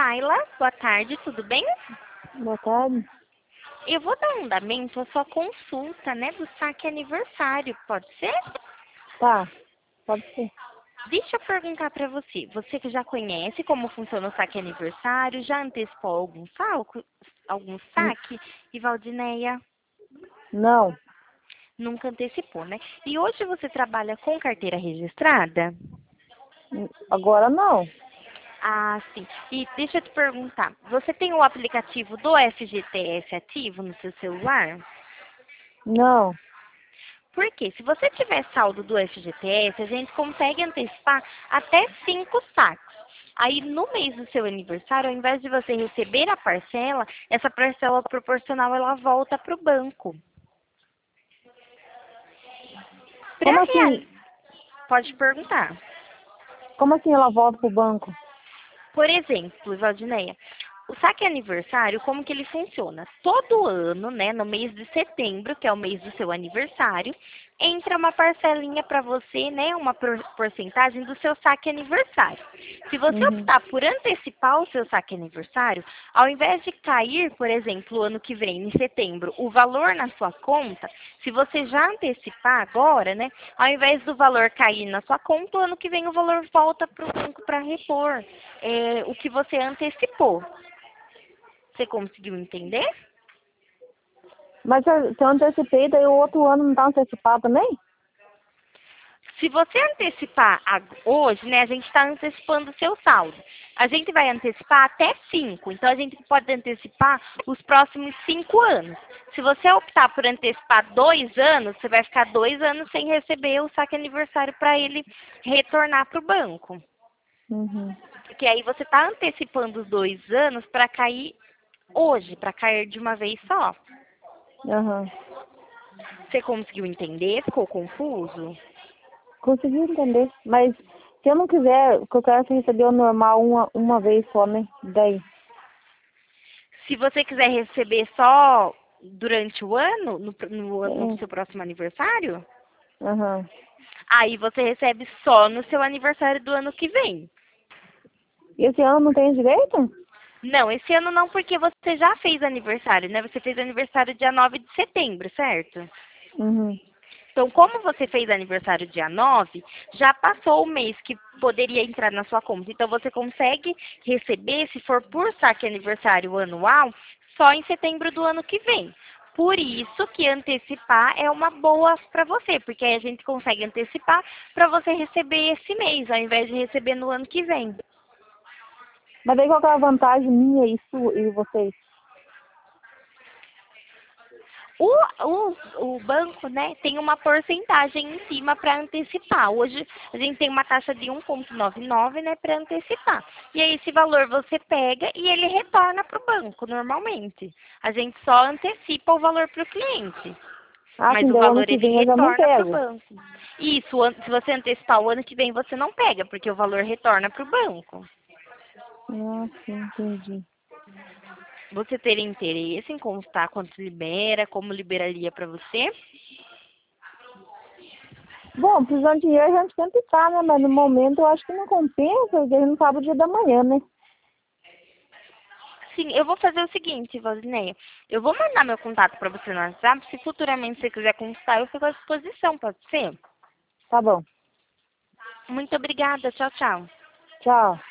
Laila. Boa tarde, tudo bem? Boa tarde. Eu vou dar andamento à sua consulta, né, do saque aniversário, pode ser? Tá, pode ser. Deixa eu perguntar para você. Você que já conhece como funciona o saque aniversário, já antecipou algum N- saque? E Valdineia Não, nunca antecipou, né? E hoje você trabalha com carteira registrada? agora não. Ah, sim. E deixa eu te perguntar, você tem o aplicativo do FGTS ativo no seu celular? Não. Porque se você tiver saldo do FGTS, a gente consegue antecipar até 5 saques. Aí, no mês do seu aniversário, ao invés de você receber a parcela, essa parcela proporcional ela volta para o banco. Como Para real... assim? Pode perguntar. Como assim ela volta pro banco? Por exemplo, Valdineia, o saque aniversário, como que ele funciona? Todo ano, né, no mês de setembro, que é o mês do seu aniversário, entra uma parcelinha para você, né, uma porcentagem do seu saque aniversário. Se você Uhum. optar por antecipar o seu saque aniversário, ao invés de cair, por exemplo, o ano que vem, em setembro, o valor na sua conta, se você já antecipar agora, né, ao invés do valor cair na sua conta, o ano que vem o valor volta para o banco para repor o que você antecipou. Você conseguiu entender? Mas se eu antecipei, daí o outro ano não tá antecipado também? Se você antecipar hoje, né, a gente está antecipando o seu saldo. A gente vai antecipar até 5, então a gente pode antecipar os próximos 5 anos. Se você optar por antecipar 2 anos, você vai ficar 2 anos sem receber o saque aniversário para ele retornar para o banco. Uhum. Porque aí você está antecipando os 2 anos para cair hoje, para cair de uma vez só. Aham. Você conseguiu entender? Ficou confuso? Consegui entender. Mas se eu não quiser, que eu quero receber o normal uma vez só, né? Daí. Se você quiser receber só durante o ano, no É. seu próximo aniversário, Aham. aí você recebe só no seu aniversário do ano que vem. Esse ano não tem direito? Não, esse ano não, porque você já fez aniversário, né? Você fez aniversário dia 9 de setembro, certo? Uhum. Então, como você fez aniversário dia 9, já passou o mês que poderia entrar na sua conta. Então, você consegue receber, se for por saque aniversário anual, só em setembro do ano que vem. Por isso que antecipar é uma boa para você, porque aí a gente consegue antecipar para você receber esse mês, ao invés de receber no ano que vem. Mas daí qual que é a vantagem minha e vocês? O banco, né, tem uma porcentagem em cima para antecipar. Hoje a gente tem uma taxa de 1,99, né, para antecipar. E aí esse valor você pega e ele retorna para o banco normalmente. A gente só antecipa o valor para o cliente, Ah, mas sim, o daí o ano valor que ele vem eu já não retorna para o pego. banco. Isso, se você antecipar o ano que vem você não pega, porque o valor retorna para o banco. Ah, sim, entendi. Você teria interesse em constar quanto libera, como liberaria para você? Bom, precisando de dinheiro a gente sempre tá, né? Mas no momento eu acho que não compensa, porque a gente não sabe o dia da manhã, né? Sim, eu vou fazer o seguinte, Valdinei. Eu vou mandar meu contato para você no WhatsApp. Se futuramente você quiser consultar, eu fico à disposição, pode ser? Tá bom. Muito obrigada. Tchau, tchau. Tchau.